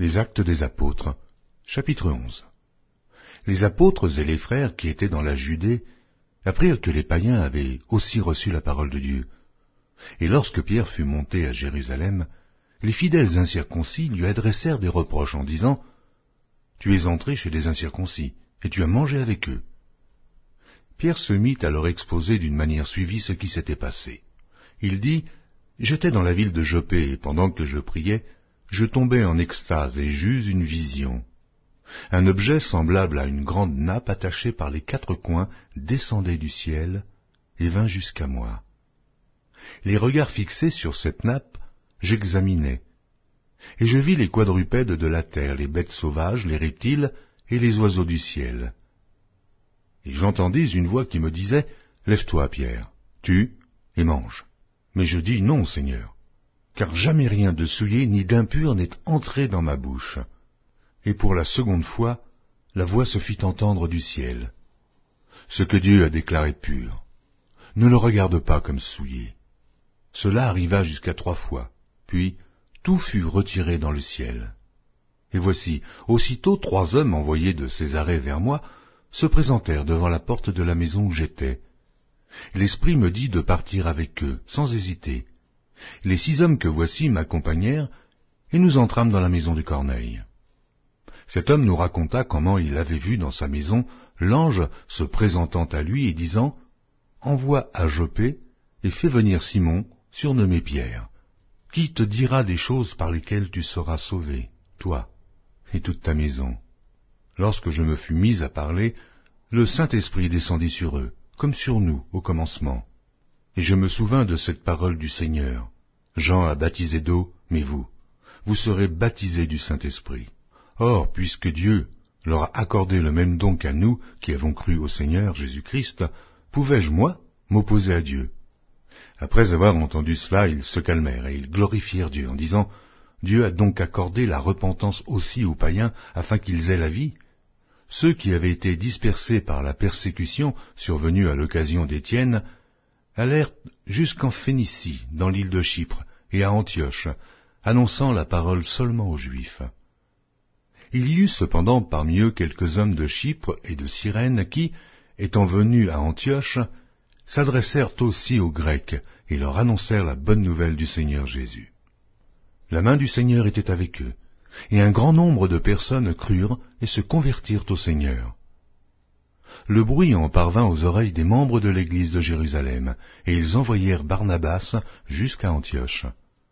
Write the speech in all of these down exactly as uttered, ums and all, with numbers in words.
Les Actes des Apôtres, chapitre onze. Les apôtres et les frères qui étaient dans la Judée apprirent que les païens avaient aussi reçu la parole de Dieu. Et lorsque Pierre fut monté à Jérusalem, les fidèles incirconcis lui adressèrent des reproches en disant « Tu es entré chez les incirconcis, et tu as mangé avec eux. » Pierre se mit à leur exposer d'une manière suivie ce qui s'était passé. Il dit « J'étais dans la ville de Jopé, et pendant que je priais, je tombai en extase et j'eus une vision. Un objet semblable à une grande nappe attachée par les quatre coins descendait du ciel et vint jusqu'à moi. Les regards fixés sur cette nappe, j'examinais, et je vis les quadrupèdes de la terre, les bêtes sauvages, les reptiles et les oiseaux du ciel. Et j'entendis une voix qui me disait « Lève-toi, Pierre, tue et mange. » Mais je dis « Non, Seigneur, car jamais rien de souillé ni d'impur n'est entré dans ma bouche. » Et pour la seconde fois, la voix se fit entendre du ciel. « Ce que Dieu a déclaré pur, ne le regarde pas comme souillé. » Cela arriva jusqu'à trois fois, puis tout fut retiré dans le ciel. Et voici, aussitôt trois hommes envoyés de Césarée vers moi se présentèrent devant la porte de la maison où j'étais. L'Esprit me dit de partir avec eux, sans hésiter. Les six hommes que voici m'accompagnèrent, et nous entrâmes dans la maison du Corneille. Cet homme nous raconta comment il avait vu dans sa maison l'ange se présentant à lui et disant « Envoie à Jopé et fais venir Simon, surnommé Pierre, qui te dira des choses par lesquelles tu seras sauvé, toi et toute ta maison. » Lorsque je me fus mis à parler, le Saint-Esprit descendit sur eux, comme sur nous au commencement. Et je me souvins de cette parole du Seigneur. Jean a baptisé d'eau, mais vous, vous serez baptisés du Saint-Esprit. Or, puisque Dieu leur a accordé le même don qu'à nous, qui avons cru au Seigneur Jésus-Christ, pouvais-je, moi, m'opposer à Dieu? Après avoir entendu cela, ils se calmèrent et ils glorifièrent Dieu en disant « Dieu a donc accordé la repentance aussi aux païens afin qu'ils aient la vie ?» Ceux qui avaient été dispersés par la persécution survenue à l'occasion d'Étienne allèrent jusqu'en Phénicie, dans l'île de Chypre, et à Antioche, annonçant la parole seulement aux Juifs. Il y eut cependant parmi eux quelques hommes de Chypre et de Cyrène qui, étant venus à Antioche, s'adressèrent aussi aux Grecs et leur annoncèrent la bonne nouvelle du Seigneur Jésus. La main du Seigneur était avec eux, et un grand nombre de personnes crurent et se convertirent au Seigneur. Le bruit en parvint aux oreilles des membres de l'église de Jérusalem, et ils envoyèrent Barnabas jusqu'à Antioche.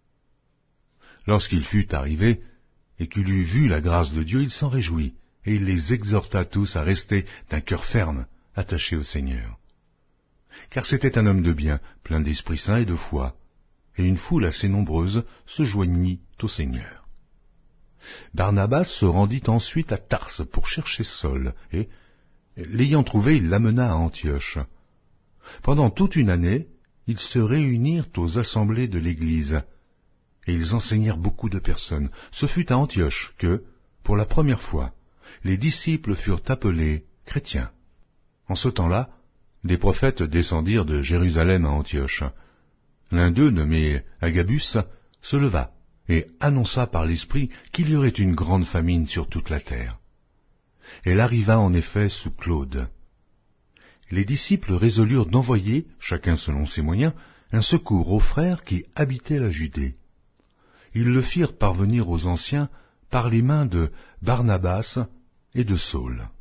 Lorsqu'il fut arrivé, et qu'il eut vu la grâce de Dieu, il s'en réjouit, et il les exhorta tous à rester d'un cœur ferme, attachés au Seigneur. Car c'était un homme de bien, plein d'Esprit Saint et de foi, et une foule assez nombreuse se joignit au Seigneur. Barnabas se rendit ensuite à Tarse pour chercher Saul, et, l'ayant trouvé, il l'amena à Antioche. Pendant toute une année, ils se réunirent aux assemblées de l'Église, et ils enseignèrent beaucoup de personnes. Ce fut à Antioche que, pour la première fois, les disciples furent appelés chrétiens. En ce temps-là, des prophètes descendirent de Jérusalem à Antioche. L'un d'eux, nommé Agabus, se leva et annonça par l'Esprit qu'il y aurait une grande famine sur toute la terre. Elle arriva en effet sous Claude. Les disciples résolurent d'envoyer, chacun selon ses moyens, un secours aux frères qui habitaient la Judée. Ils le firent parvenir aux anciens par les mains de Barnabas et de Saul.